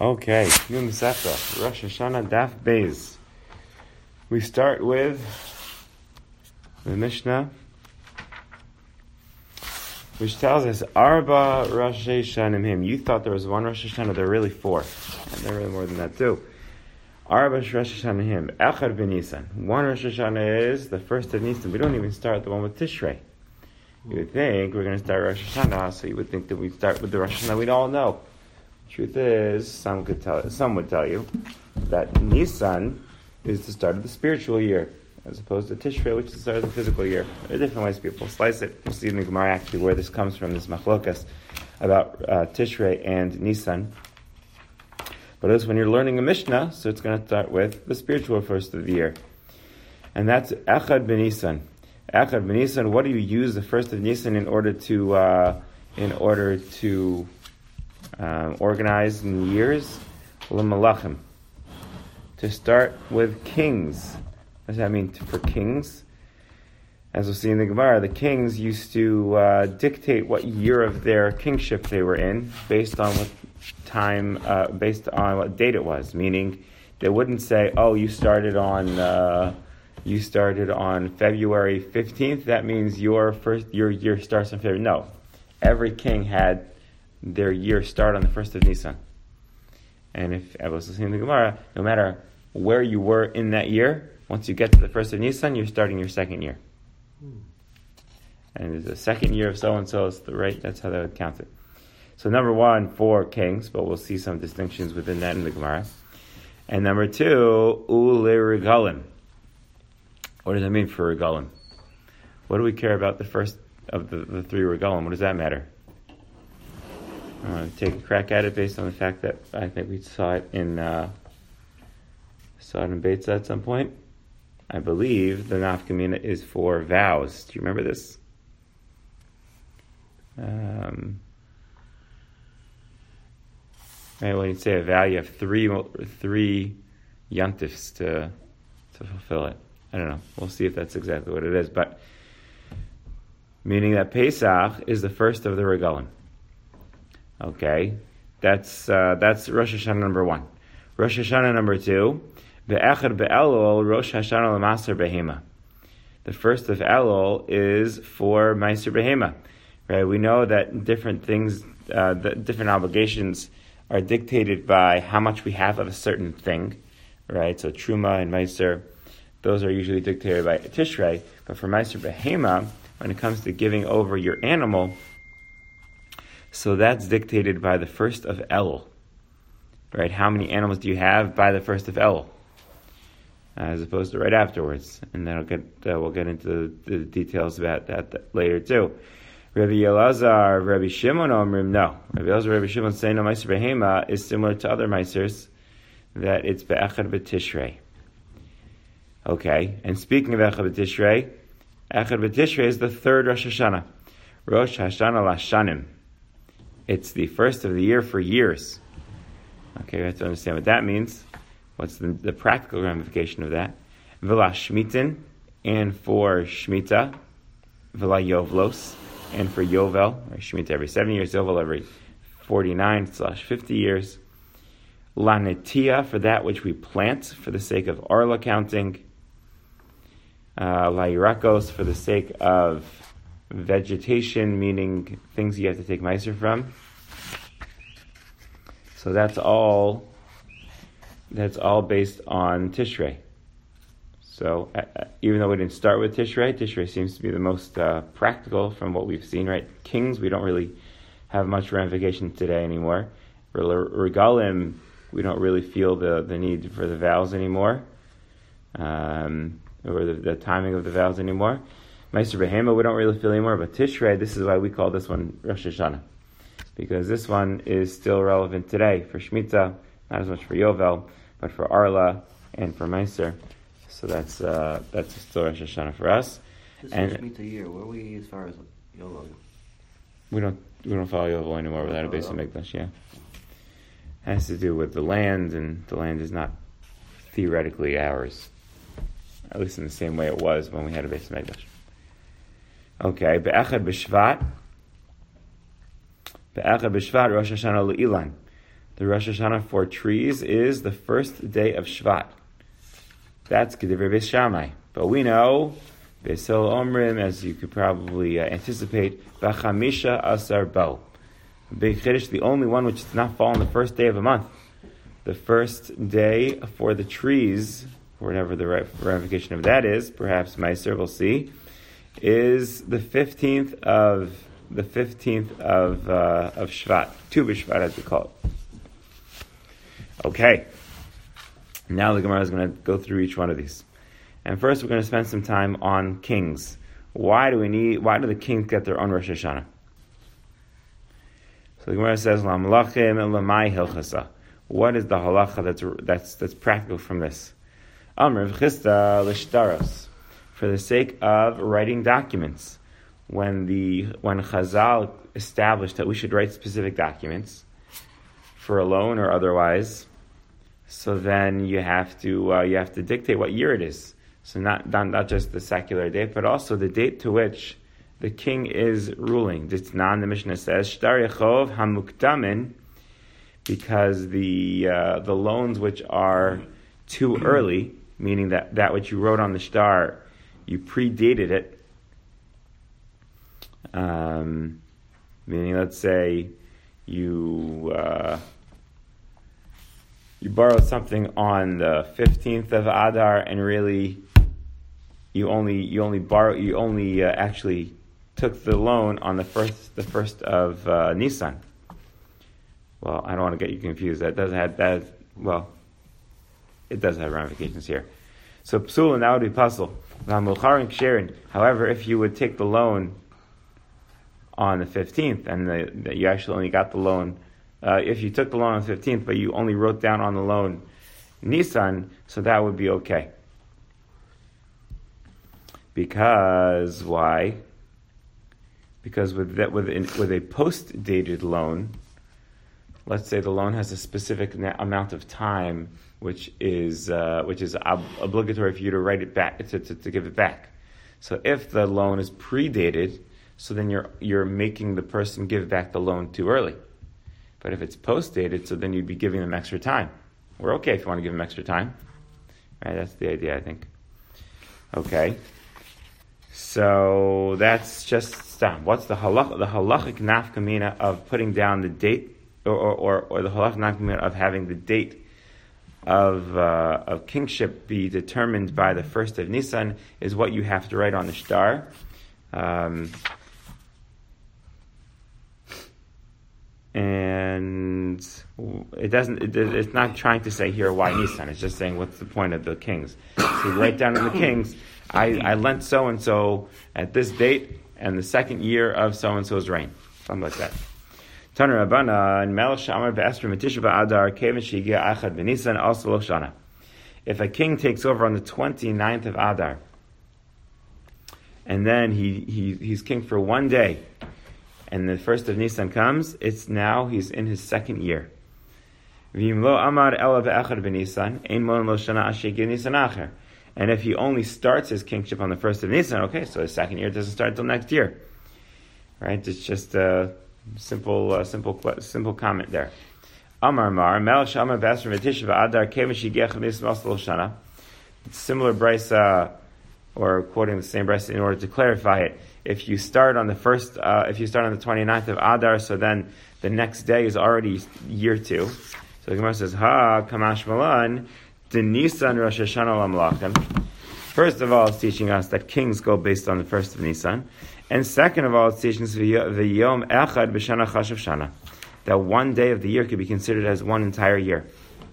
Okay, Yom Sefer, Rosh Hashanah Daf Beis. We start with the Mishnah, which tells us, Arba Rosh Hashanah him. You thought there was one Rosh Hashanah, there are really four. And there are really more than that too. Arba Rosh Hashanah him. Echad b'Nisan. One Rosh Hashanah is the first of Nisan. We don't even start the one with Tishrei. You would think we're going to start Rosh Hashanah, so you would think that we start with the Rosh Hashanah we all know. Truth is, some would tell you that Nisan is the start of the spiritual year, as opposed to Tishrei, which is the start of the physical year. There are different ways people slice it. We'll see in the Gemara actually where this comes from, this machlokas about Tishrei and Nisan. But it's when you're learning a Mishnah, so it's going to start with the spiritual first of the year. And that's Echad b'Nisan. Echad b'Nisan, what do you use the first of Nisan in order to organize in years? L'malachim. To start with kings. What does that mean for kings? As we'll see in the Gemara, the kings used to dictate what year of their kingship they were in based on what time, based on what date it was. Meaning, they wouldn't say, "Oh, you started on February 15th. That means your year starts on February." No, every king had their year start on the first of Nisan. And if I was listening to the Gemara, no matter where you were in that year, once you get to the first of Nisan, you're starting your second year. And it's the second year of so-and-so, it's the right, that's how they would count it. So number one, for kings, but we'll see some distinctions within that in the Gemara. And number two, regalim. What does that mean for regalim? What do we care about the first of the three regalim? What does that matter? I want to take a crack at it based on the fact that I think we saw it in Beitzah at some point. I believe the nafkamina is for vows. Do you remember this? Right, when you say a vow, you have three yantifs to fulfill it. I don't know. We'll see if that's exactly what it is. But meaning that Pesach is the first of the regalim. Okay, that's Rosh Hashanah number one. Rosh Hashanah number two, Be'echad be'elul Rosh Hashanah l'maser behema. The first of Elul is for Meiser behema. Right, we know that different things, different obligations are dictated by how much we have of a certain thing. Right, so Truma and Meiser, those are usually dictated by Tishrei. But for Meiser behema, when it comes to giving over your animal, so that's dictated by the first of Elul, right? How many animals do you have by the first of Elul, as opposed to right afterwards? And then we'll get into the details about that later too. Rabbi Elazar, Rabbi Shimon Omrim, no. Rabbi Elazar, Rabbi Shimon saying no Meiser behema is similar to other Meisers, that it's be'echad b'tishrei. Okay, and speaking of echad b'tishrei is the third Rosh Hashanah. Rosh Hashanah Lashanim. It's the first of the year for years. Okay, we have to understand what that means. What's the practical ramification of that? V'la Shmitin, and for Shemitah. V'la Yovlos, and for Yovel. Shemitah every 7 years, Yovel every 49/50 years. La Netia, for that which we plant, for the sake of Arla counting. La Yirakos, for the sake of vegetation, meaning things you have to take meiser from. So that's all based on Tishrei. So even though we didn't start with Tishrei seems to be the most practical from what we've seen, right? Kings, we don't really have much ramification today anymore. Regalim, we don't really feel the need for the vows anymore, or the timing of the vows anymore. Meiser behema, we don't really feel anymore, but Tishrei, this is why we call this one Rosh Hashanah, because this one is still relevant today for Shemitah, not as much for Yovel, but for Arla and for Meiser. So that's still Rosh Hashanah for us. This is Shemitah year. Where are we as far as Yovel? We don't follow Yovel anymore without a Beis Hamikdash. Yeah, has to do with the land, and the land is not theoretically ours, at least in the same way it was when we had a Beis Hamikdash. Okay, Be'echad b'Shvat, Rosh Hashanah Le'ilan. The Rosh Hashanah for trees is the first day of Shvat. That's Kedivir Beis Shammai. But we know, Beis Hillel Omrim, as you could probably anticipate, B'chamisha Asar Bo. Big Chiddush, the only one which does not fall on the first day of a month. The first day for the trees, whatever the ramification of that is, perhaps Meiser, we'll see, is the 15th of Shvat, Tu B'Shvat, as we call it. Okay, now the Gemara is going to go through each one of these, and first we're going to spend some time on kings. Why do the kings get their own Rosh Hashanah? So the Gemara says, "La malachim lamai hilchasa." What is the halacha that's practical from this? Amr v'chista l'shtaros, for the sake of writing documents. When Chazal established that we should write specific documents for a loan or otherwise, so then you have to dictate what year it is. So not just the secular date, but also the date to which the king is ruling. Ditnan, the Mishnah says, Shtar Yachov Hamukdamin, because the loans which are too early, meaning that which you wrote on the shtar, you predated it. Meaning, let's say you borrowed something on the 15th of Adar, and really you only actually took the loan on the first of Nisan. Well, I don't want to get you confused. It does have ramifications here. So psula, that would be puzzle. However, if you would take the loan on the 15th, and you actually only got the loan, if you took the loan on the 15th, but you only wrote down on the loan Nisan, so that would be okay. Because why? Because with a post-dated loan, let's say the loan has a specific amount of time, which is obligatory for you to write it back, to give it back. So if the loan is predated, so then you're making the person give back the loan too early. But if it's post-dated, so then you'd be giving them extra time. We're okay if you want to give them extra time. Right? That's the idea, I think. Okay. So that's just stop. What's the halachic nafkamina of putting down the date, or the halachic nafkamina of having the date of kingship be determined by the first of Nisan is what you have to write on the shtar. And it's not trying to say here why Nisan. It's just saying what's the point of the kings. So you write down in the kings, I lent so and so at this date and the second year of so and so's reign, something like that. Taner Rabbana and Melech Shamar be'Esther M'Tisha b'Adar Kevin Shigia Achad b'Nisan also lo Shana. If a king takes over on the 29th of Adar, and then he's king for one day, and the first of Nisan comes, he's in his second year. And if he only starts his kingship on the first of Nisan, okay, so his second year doesn't start till next year. Right? It's just a simple comment there. Amar Mar, Melech Shamar be'Esther M'Tisha b'Adar Kevin Shigia Chamism also lo Shana. Similar brisa, or quoting the same brisa in order to clarify it. If you start on the 29th of Adar, so then the next day is already year 2. So the Gemara says, Kamash Malan, the Nisan Rosh Hashanah Lamlachim. First of all, it's teaching us that kings go based on the first of Nisan. And second of all, it's teaching us V'yom Echad B'Shana Chashav Shana, that one day of the year could be considered as one entire year.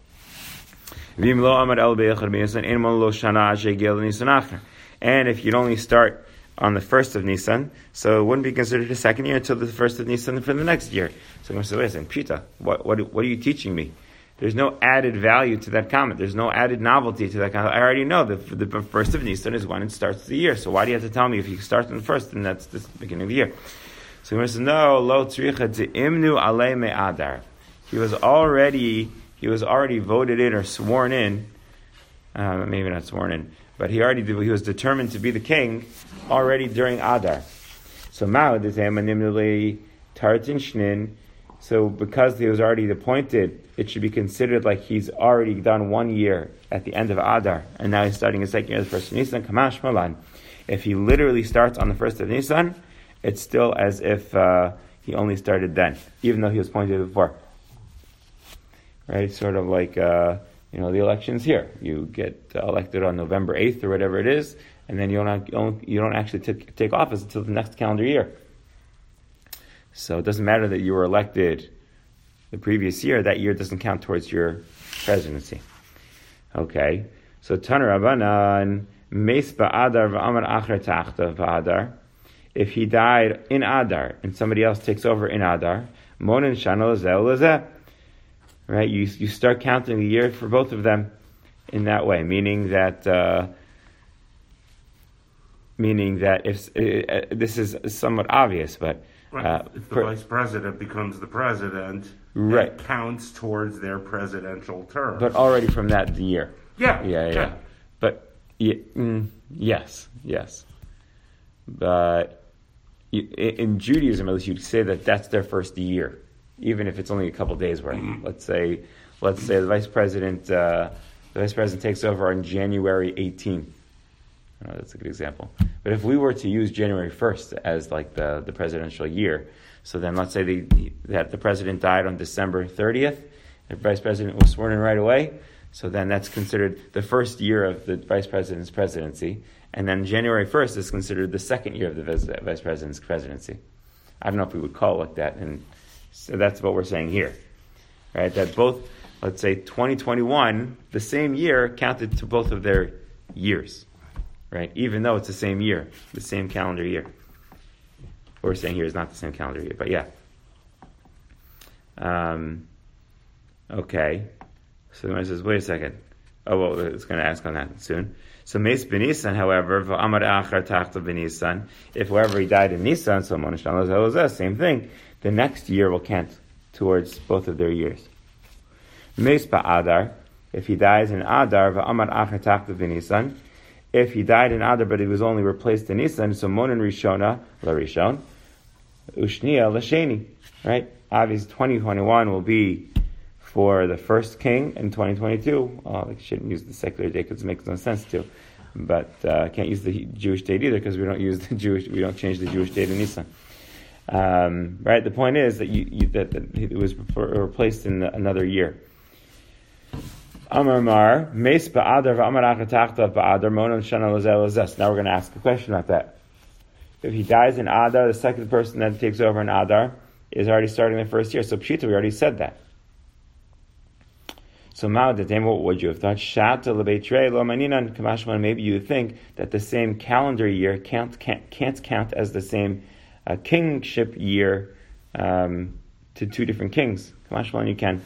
And if you'd only start on the first of Nisan, so it wouldn't be considered a second year until the first of Nisan for the next year. So I'm going to say, wait a second, Pshita, what are you teaching me? There's no added value to that comment. There's no added novelty to that comment. I already know the first of Nisan is when it starts the year. So why do you have to tell me if you start on the first, then that's the beginning of the year? So I'm going to say, no, lo tzricha imnu alei me'adar. He was already voted in or sworn in, maybe not sworn in, but he was determined to be the king already during Adar. So So because he was already appointed, it should be considered like he's already done 1 year at the end of Adar, and now he's starting his second year, the first of Nisan. Kamash Malan. If he literally starts on the first of Nisan, it's still as if he only started then, even though he was appointed before. Right? It's sort of like the elections here. You get elected on November 8th or whatever it is, and then you don't actually take office until the next calendar year. So it doesn't matter that you were elected the previous year. That year doesn't count towards your presidency. Okay. So Taner Rabbanan Meis ba'Adar v'amar achar ta'achta v'Adar. If he died in Adar and somebody else takes over in Adar, Monin Shana Lazeh Lazeh. Right? You start counting the year for both of them in that way, meaning that if this is somewhat obvious, but right. If the vice president becomes the president, right, it counts towards their presidential term. But already from that year. Yeah. But yes. But in Judaism, at least, you'd say that that's their first year, even if it's only a couple days worth. Mm-hmm. Let's say the vice president takes over on January 18th. That's a good example. But if we were to use January 1st as like the presidential year, so then let's say that the president died on December 30th, the vice president was sworn in right away, so then that's considered the first year of the vice president's presidency, and then January 1st is considered the second year of the vice president's presidency. I don't know if we would call it like that, and so that's what we're saying here. Right? That both, let's say 2021, the same year counted to both of their years. Right, even though it's the same year, the same calendar year. What we're saying here is not the same calendar year, but yeah. Okay. So the Gemara says, wait a second. Oh, well, it's going to ask on that soon. So Meis b'Nisan, however, v'amar achar tachta b'Nisan, if whoever he died in Nisan, so Monishan Lazeh, same thing. The next year will count towards both of their years. Meis ba'Adar, if he dies in Adar, v'amar achar tachta b'Nisan, if he died in Adar, but he was only replaced in Nisan, so Monin Rishona, La Rishon, Ushnia, Lasheni, right? Obviously, 2021 will be for the first king, and 2022, I shouldn't use the secular date because it makes no sense to, but can't use the Jewish date either because we don't change the Jewish date in Nisan. Right? The point is that that it was replaced in another year. Amar Mar, Meis ba'Adar v'amar achar tachta ba'Adar monon shana lazeh lazeh. Now we're going to ask a question about that. If he dies in Adar, the second person that takes over in Adar is already starting the first year. So Pshita, we already said that. So Ma'adatem, what would you have thought? Shata lebeitrei lo maninan kamashman. Maybe you would think that the same calendar year can't count as the same kingship year to two different kings. Kamashman, you can.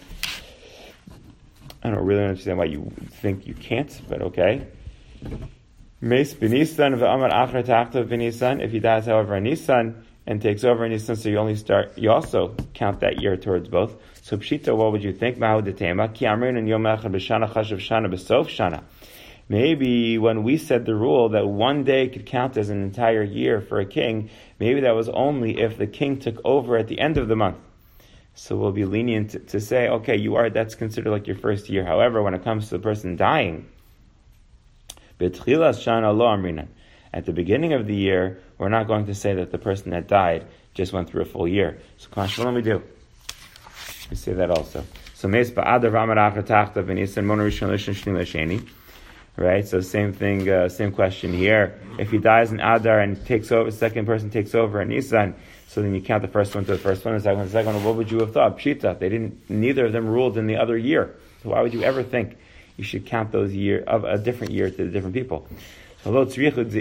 I don't really understand why you think you can't, but okay. Meis b'Nisan v'amar achar tachta b'Nisan. If he dies, however, in Nisan and takes over in Nisan, so you also count that year towards both. So Pshita, what would you think? Ma'hu detema ki amrin and yom echad b'shana chashav shana b'sof shana. Maybe when we said the rule that one day could count as an entire year for a king, maybe that was only if the king took over at the end of the month. So we'll be lenient to say, okay, that's considered like your first year. However, when it comes to the person dying, at the beginning of the year, we're not going to say that the person that died just went through a full year. So, Shalom, we do. We say that also. So, right? So, same thing, same question here. If he dies in Adar and takes over, the second person takes over in Nisan, so then you count the first one to the first one, the second one to the second one. What would you have thought? Pshita. Neither of them ruled in the other year. So why would you ever think you should count those of a different year to the different people? And Melech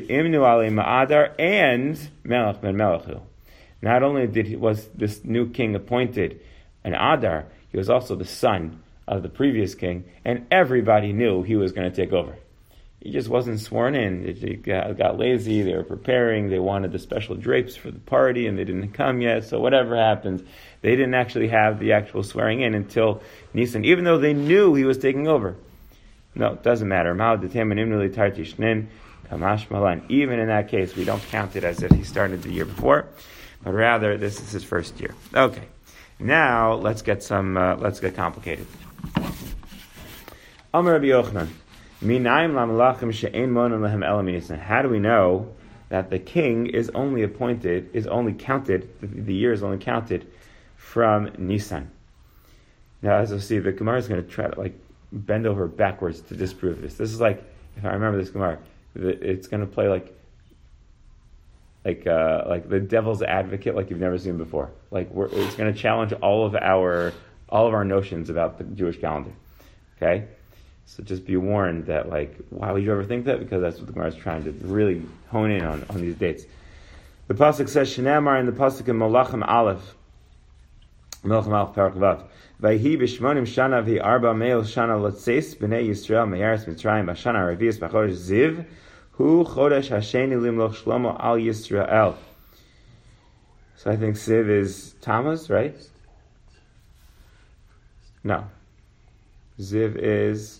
ben Melechu. Not only was this new king appointed an Adar, he was also the son of the previous king, and everybody knew he was going to take over. He just wasn't sworn in. They got lazy. They were preparing. They wanted the special drapes for the party, and they didn't come yet. So whatever happened, they didn't actually have the actual swearing in until Nisan, even though they knew he was taking over. No, it doesn't matter. Even in that case, we don't count it as if he started the year before, but rather this is his first year. Okay. Now let's get complicated. Amar Rabbi Yochanan, Minayim lamalachim she'ein monim lehem ela minisan. How do we know that the king is only counted, the year is only counted from Nisan? Now, as you'll see, the Gemara is going to try to bend over backwards to disprove this. This is like, if I remember this Gemara, it's going to play like the devil's advocate, like you've never seen before. It's going to challenge all of our notions about the Jewish calendar. Okay, so just be warned that why would you ever think that? Because that's what the Gemara is trying to really hone in on these dates. The pasuk says Shnamar in the pasuk in Malachim Aleph Parak Vav. Vayhi b'shmonim shana v'arba meil shana l'tzeis b'nei Yisrael me'eretz Mitzrayim b'shana revius b'chodesh Ziv hu chodesh hasheni limloch Shlomo al Yisrael. So I think Ziv is Tammuz, right? No. Ziv is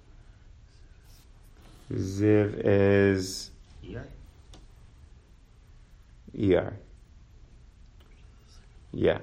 Iyar. Yeah.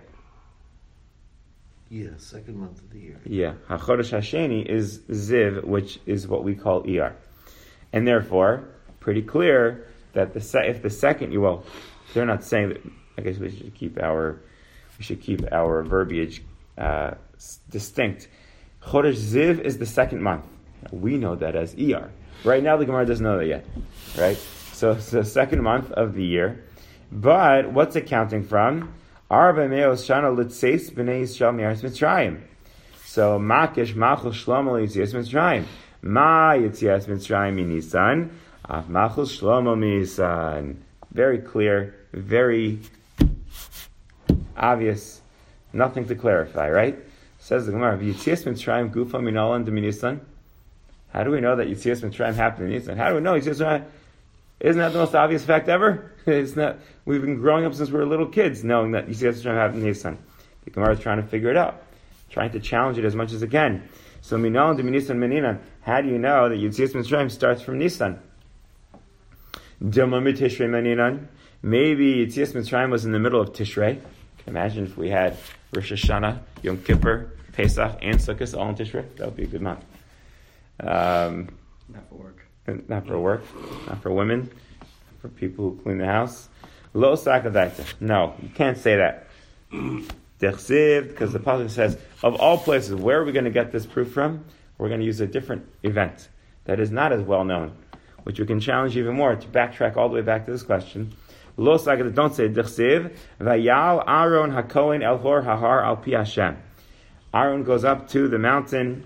Yeah, second month of the year. Yeah. HaChodesh HaSheni is Ziv, which is what we call Iyar. And therefore, pretty clear that if the second, they're not saying that, I guess we should keep our verbiage distinct. Chodesh Ziv is the second month. We know that as Iyar. Right now the Gemara doesn't know that yet. Right? So it's the second month of the year. But what's it counting from? Arba meos shana l'tzeis b'nei Yisrael me'eretz Mitzrayim. So makish machul shlomo l'yitzias Mitzrayim. Ma yitzias Mitzrayim minisan. Af machul shlomo minisan. Very clear, very obvious. Nothing to clarify, right? Says the Gemara, Yitzias Mitzrayim gufa minalan de minisan. How do we know that Yitzias Mitzrayim happened in Nisan? How do we know Yitzias Mitzrayim? Isn't that the most obvious fact ever? It's not. We've been growing up since we were little kids knowing that Yitzias Mitzrayim happened in Nisan. The Gemara is trying to figure it out, trying to challenge it as much as it can. So minalan de minisan meninan. How do you know that Yitzias Mitzrayim starts from Nisan? Dilma mitishrei meninan. Maybe Yitzias Mitzrayim was in the middle of Tishrei. Imagine if we had Rosh Hashanah, Yom Kippur, Pesach, and Sukkot all in Tishrei. That would be a good month. Not for work. Not for work. Not for women. For people who clean the house. Lo sakadaita. No, you can't say that. Dechsiv, because the pasuk says, of all places, where are we going to get this proof from? We're going to use a different event that is not as well known, which we can challenge even more to backtrack all the way back to this question. Lo sakadaita, don't say Dechsiv. Vayal Aaron hakohen el hor hahar al pi Hashem. Aaron goes up to the mountain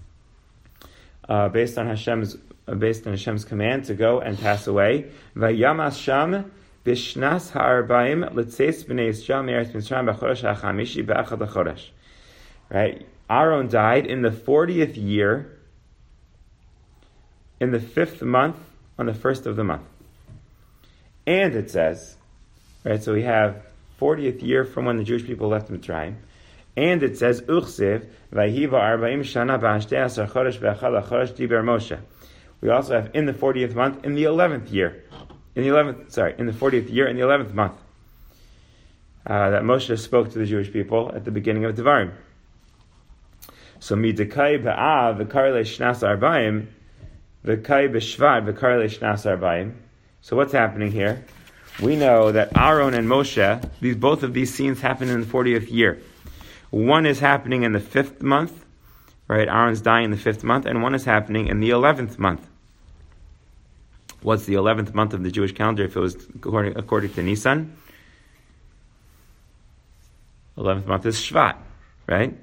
based on Hashem's command to go and pass away. Vayamas sham bishnas ha'arbaim l'tzeis b'nei Yisrael me'eretz Mitzrayim b'chodesh ha'chamishi b'achad ha'chodesh. Right? Aaron died in the 40th year, in the 5th month, on the 1st of the month. And it says, right, so we have 40th year from when the Jewish people left Mitzrayim. And it says, Uchsiv, Vayiva Arba'im Shana Ba'ashtei Asar Chodesh Ve'achad HaChodesh Diber Moshe. We also have in the 40th month, in the 11th year. In the 40th year, in the 11th month. That Moshe spoke to the Jewish people at the beginning of Devarim. So, Midekai Ba'av, V'kar Le'shnas Arba'im, V'kai B'shvat, V'kar Le'shnas Arba'im. So what's happening here? We know that Aaron and Moshe, both of these scenes happen in the 40th year. One is happening in the 5th month, right? Aaron's dying in the 5th month, and one is happening in the 11th month. What's the 11th month of the Jewish calendar if it was according to Nisan? 11th month is Shvat, right?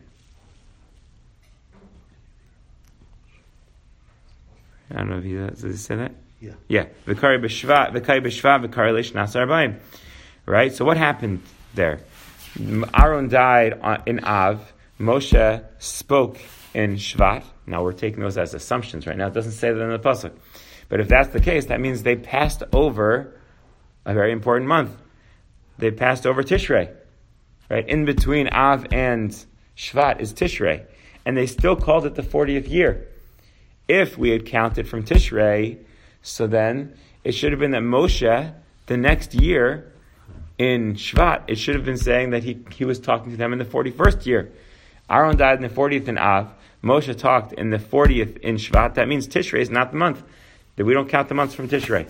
I don't know if does he say that? Yeah. Yeah. V'kari b'shvat, v'kari l'shnas arba'im. Right? So what happened there? Aaron died in Av. Moshe spoke in Shvat. Now we're taking those as assumptions right now. It doesn't say that in the pasuk. But if that's the case, that means they passed over a very important month. They passed over Tishrei. Right? In between Av and Shvat is Tishrei. And they still called it the 40th year. If we had counted from Tishrei, so then it should have been that Moshe, the next year, in Shvat, it should have been saying that he was talking to them in the 41st year. Aaron died in the 40th in Av. Moshe talked in the 40th in Shvat. That means Tishrei is not the month. That we don't count the months from Tishrei.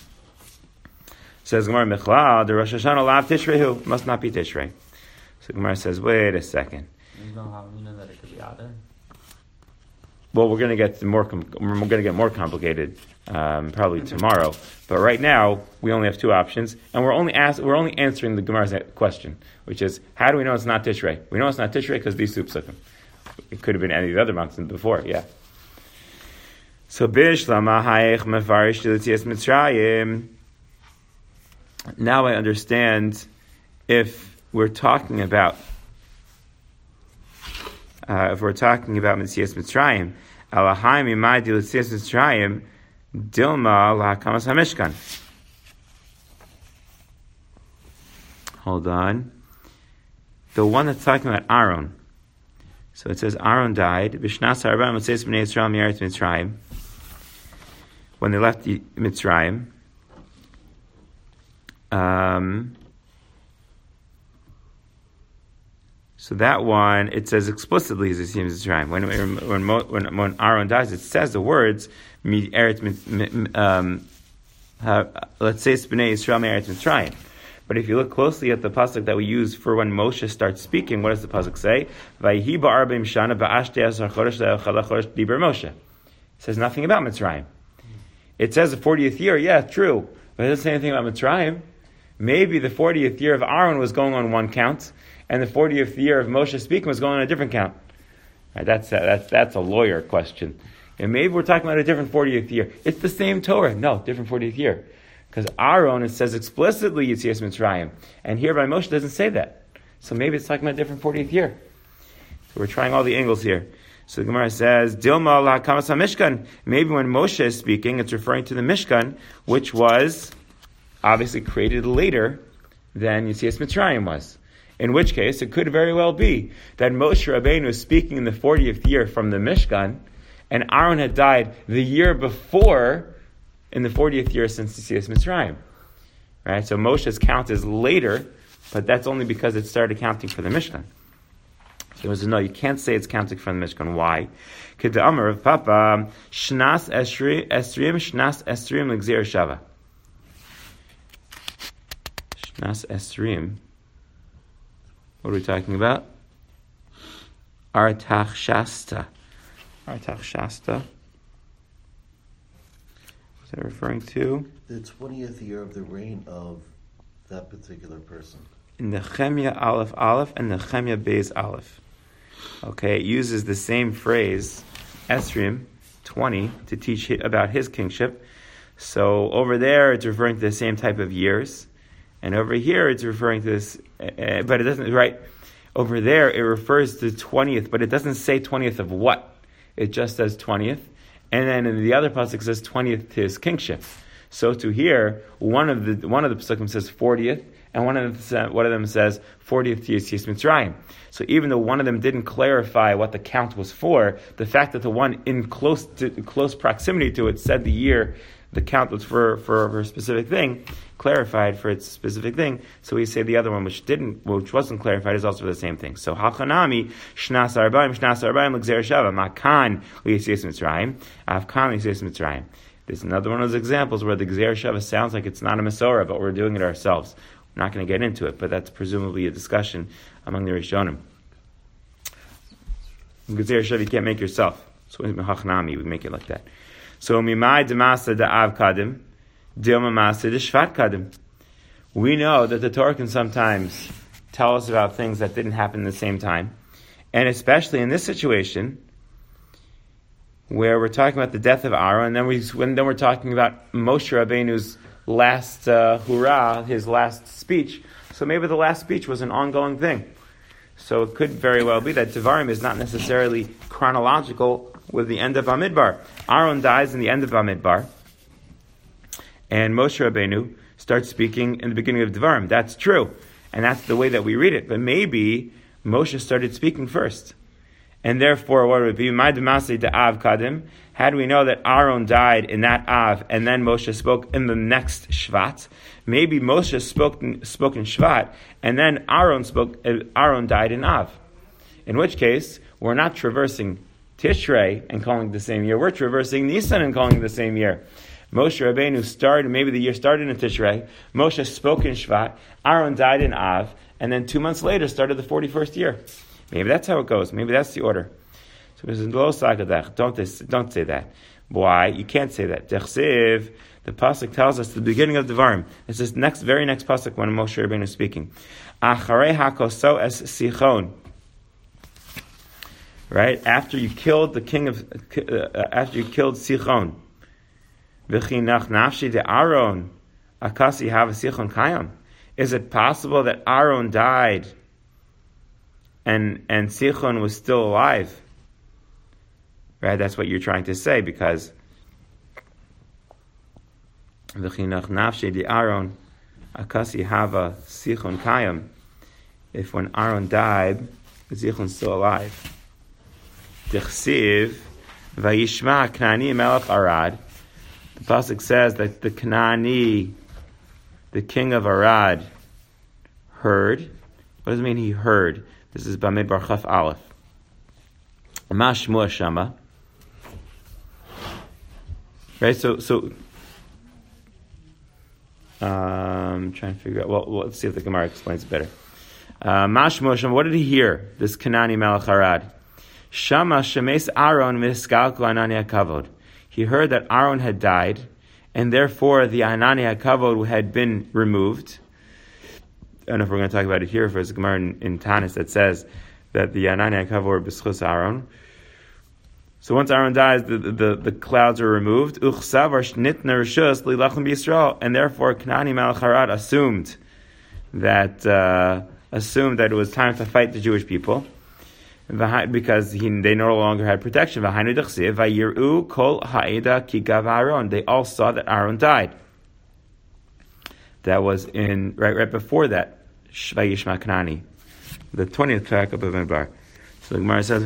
Says Gemara Michlal, the Rosh Hashanah Lav Tishrei must not be Tishrei. So Gemara says, wait a second. There's no Havamina that it could be Adar. Well, we're going to get more complicated probably tomorrow. But right now, we only have two options, and we're only answering the Gemara's question, which is, how do we know it's not Tishrei? We know it's not Tishrei because these two psukim. It could have been any of the other months before, yeah. So Bishlama Hayech Mefarish Yetzias Mitzrayim. Now I understand if we're talking about Yetzias Mitzrayim, Alahai Mimai Di Yetzias Mitzrayim, Dilma Lahakamas HaMishkan. Hold on. The one that's talking about Aaron. So it says Aaron died. B'shnas ha'arba Motzeis b'nei Yisrael mi'eretz Mitzrayim. When they left Mitzrayim. So that one, it says explicitly as it seems Mitzrayim. When Aaron dies, it says the words mi'eretz let's say it's b'nei Yisrael mi'eretz Mitzrayim. But if you look closely at the pasuk that we use for when Moshe starts speaking, what does the pasuk say? Vayhi ba'arbim shana ba'ashtei asar chodesh le'echad chodesh diber Moshe. It says nothing about Mitzrayim. It says the 40th year, yeah, true, but it doesn't say anything about Mitzrayim. Maybe the 40th year of Aaron was going on one count, and the 40th year of Moshe speaking was going on a different count. Right, that's a lawyer question. And maybe we're talking about a different 40th year. It's the same Torah. No, different 40th year. Because Aaron, it says explicitly Yetzias Mitzrayim. And here by Moshe doesn't say that. So maybe it's talking about a different 40th year. So we're trying all the angles here. So the Gemara says, Dilma lahakamas HaMishkan. Maybe when Moshe is speaking, it's referring to the Mishkan, which was obviously created later than Yetzias Mitzrayim was. In which case, it could very well be that Moshe Rabbeinu is speaking in the 40th year from the Mishkan, and Aaron had died the year before, in the 40th year since Yetzias Mitzrayim. Right? So Moshe's count is later, but that's only because it started counting for the Mishkan. So it says, no, you can't say it's counting from the Mishkan. Why? K'da Amar of Papa, Shnas Esrim, Shnas Esrim L'Gzeir Shava. Shnas Esrim. What are we talking about? Artach Shasta. Artach Shasta. What's that referring to? The 20th year of the reign of that particular person. In the Nehemiah Aleph and the Nehemiah Beis Aleph. Okay, it uses the same phrase, Esrim, 20, to teach about his kingship. So over there, it's referring to the same type of years. And over here, it's referring to this, but it doesn't, right? Over there, it refers to 20th, but it doesn't say 20th of what? It just says 20th. And then in the other pasuk, it says 20th to his kingship. So to here, one of the pasukim says 40th, and one of them says 40th to Yetzias Mitzrayim. So even though one of them didn't clarify what the count was for, the fact that the one in close proximity to it said the year, the count was for a specific thing, clarified for its specific thing. So we say the other one, which wasn't clarified, is also for the same thing. So Hachanami Shnas Arbaim L'Gzeir Shava Makan L'Yetzias Mitzrayim Avkan L'Yetzias Mitzrayim. There's another one of those examples where the Gzeir Shava sounds like it's not a Masorah, but we're doing it ourselves. We're not going to get into it, but that's presumably a discussion among the Rishonim. Gzeir Shava you can't make yourself. So in Hachanami we make it like that. So Mimai Demasa Da'av Kadim, Dilma Masa Shvat Kadim. We know that the Torah can sometimes tell us about things that didn't happen at the same time. And especially in this situation, where we're talking about the death of Aaron, and then we're talking about Moshe Rabbeinu's last hurrah, his last speech. So maybe the last speech was an ongoing thing. So it could very well be that Devarim is not necessarily chronological with the end of Bamidbar. Aaron dies in the end of Bamidbar, and Moshe Rabbeinu starts speaking in the beginning of Devarim. That's true, and that's the way that we read it. But maybe Moshe started speaking first, and therefore what would it be? My demasi de Av Kadim. Had we know that Aaron died in that Av, and then Moshe spoke in the next Shvat, maybe Moshe spoke in Shvat, and then Aaron died in Av. In which case, we're not traversing Tishrei and calling it the same year. We're traversing Nisan and calling it the same year. Moshe Rabbeinu started, maybe the year started in Tishrei, Moshe spoke in Shvat, Aaron died in Av, and then 2 months later started the 41st year. Maybe that's how it goes. Maybe that's the order. So this is lo sagadach. Don't say that. Why? You can't say that. Techsiv, the pasuk tells us the beginning of the Devarim. It's this very next pasuk when Moshe Rabbeinu is speaking. Acharei hakoso es Sichon. Right after you killed the king of, after you killed Sichon. V'chinach nafshi de Aaron akasi have Sichon kayam. Is it possible that Aaron died and Sichon was still alive? Right, that's what you're trying to say, because v'chinach nafshi de Aaron akasi hava Sichon kayam. If when Aaron died, Sichon's still alive. Tichsiv vayishma Knani melech Arad. The pasuk says that the Knani, the king of Arad, heard. What does it mean he heard? This is Bamidbar Chaf Aleph. Mashmua Shama. Right, so trying to figure out. Well, let's see if the Gemara explains it better. Mashmua Shama. What did he hear? This Knani Melech Arad. Shama Shemes Aaron Miskalku Anani HaKavod. He heard that Aaron had died, and therefore the Anani HaKavod had been removed. I don't know if we're going to talk about it here. There's a Gemara in Tanis that says that the Anani HaKavod were b'schus Aaron. So once Aaron dies, the clouds are removed. And therefore Knani Melech Arad assumed that it was time to fight the Jewish people, because they no longer had protection. They all saw that Aaron died. That was in right before that, Vayishma Knani, the 20th track of Bamidbar. So the Gemara says,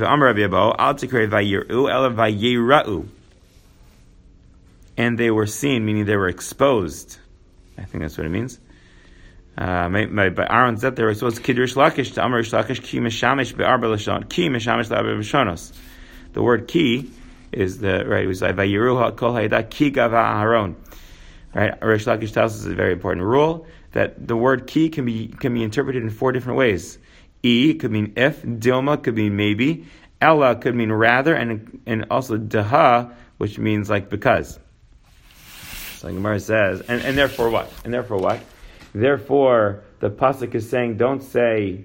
and they were seen, meaning they were exposed. I think that's what it means. By Aaron's death, they were exposed to Kiddush Lakish to Amar Lakish ki meshamish be'arba lashon ki meshamish le'arba b'shonos. The word ki is the right. It was like Vayiru kol hayda ki gava Aaron. Right. Rish Lakish tells us a very important rule that the word ki can be interpreted in 4 different ways. E could mean if, Dilma could mean maybe, Ella could mean rather, and also Daha, which means like because. So Gemara says, and therefore what? And therefore what? Therefore, the pasuk is saying, don't say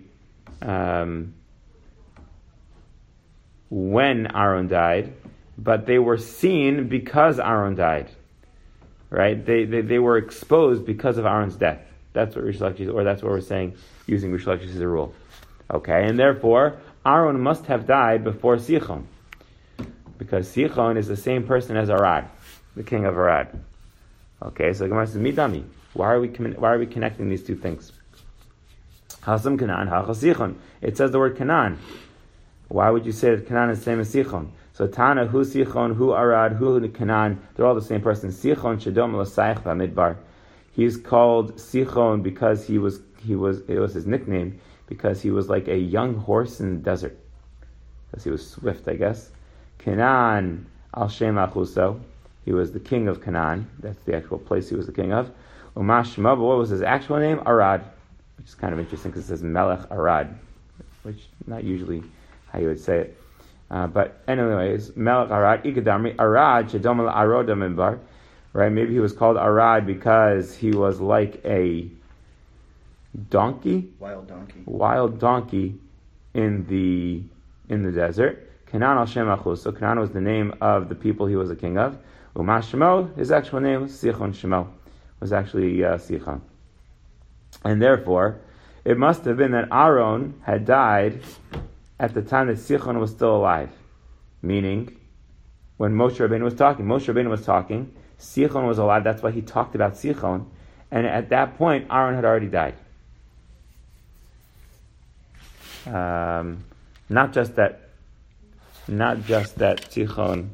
when Aaron died, but they were seen because Aaron died. Right? They were exposed because of Aaron's death. That's what Rish Lakish, or that's what we're saying, using Rish Lakish as a rule. Okay, and therefore, Aaron must have died before Sichon, because Sichon is the same person as Arad, the king of Arad. Okay, so Gemara says, Midami. Why are we connecting these two things? Hasam Canaan, Hachas Sichon. It says the word Canaan. Why would you say that Canaan is the same as Sichon? So Tana, who Sichon, who Arad, who Canaan, they're all the same person. Sichon Shadom L'Saich Bamidbar. He's called Sichon because it was his nickname, because he was like a young horse in the desert. Because he was swift, I guess. Canaan Al Shem Achuso. He was the king of Canaan. That's the actual place he was the king of. Umashma, but what was his actual name? Arad. Which is kind of interesting because it says Melech Arad, which not usually how you would say it. But anyways, Melech Arad, Ikadamri, Arad, Shadom Arodam Imbar. Right? Maybe he was called Arad because he was like a donkey. Wild donkey in the desert. Canaan al Shem Achus. So Canaan was the name of the people he was a king of. Umashmo, his actual name was Sichon Shemo. Was actually Sichon. And therefore, it must have been that Aaron had died at the time that Sichon was still alive. Meaning, when Moshe Rabbeinu was talking, Sichon was alive, that's why he talked about Sichon, and at that point, Aaron had already died. Not just that not just that Sichon.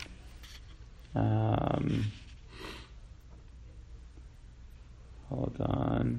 Hold on.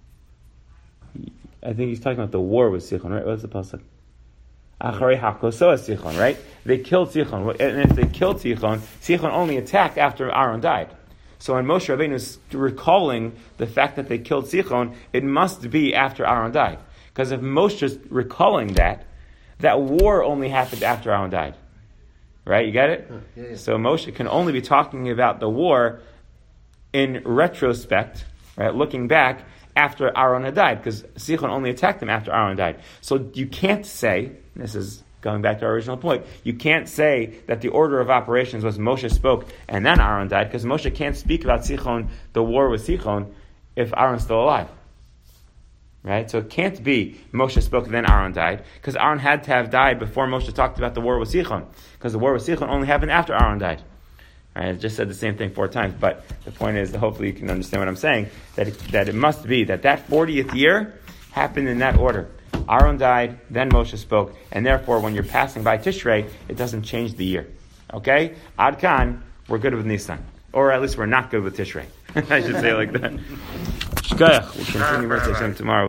I think he's talking about the war with Sichon, right? What's the pasuk? Acharei hakoso Sichon, right? They killed Sichon, and if they killed Sichon, Sichon only attacked after Aaron died. So when Moshe Rabbeinu is recalling the fact that they killed Sichon, it must be after Aaron died. Because if Moshe is recalling that war only happened after Aaron died. Right? You get it? Yeah. So Moshe can only be talking about the war in retrospect, right? Looking back after Aaron had died, because Sichon only attacked him after Aaron died. So you can't say, this is going back to our original point, you can't say that the order of operations was Moshe spoke and then Aaron died, because Moshe can't speak about Sichon, the war with Sichon, if Aaron's still alive. Right? So it can't be Moshe spoke and then Aaron died, because Aaron had to have died before Moshe talked about the war with Sichon, because the war with Sichon only happened after Aaron died. Right? I just said the same thing 4 times, but the point is, hopefully you can understand what I'm saying, that it must be that 40th year happened in that order. Aaron died, then Moshe spoke, and therefore when you're passing by Tishrei, it doesn't change the year. Okay? Ad Kan, we're good with Nisan. Or at least we're not good with Tishrei. I should say it like that. Shkoyach. We'll continue Mitzvah Hashem tomorrow.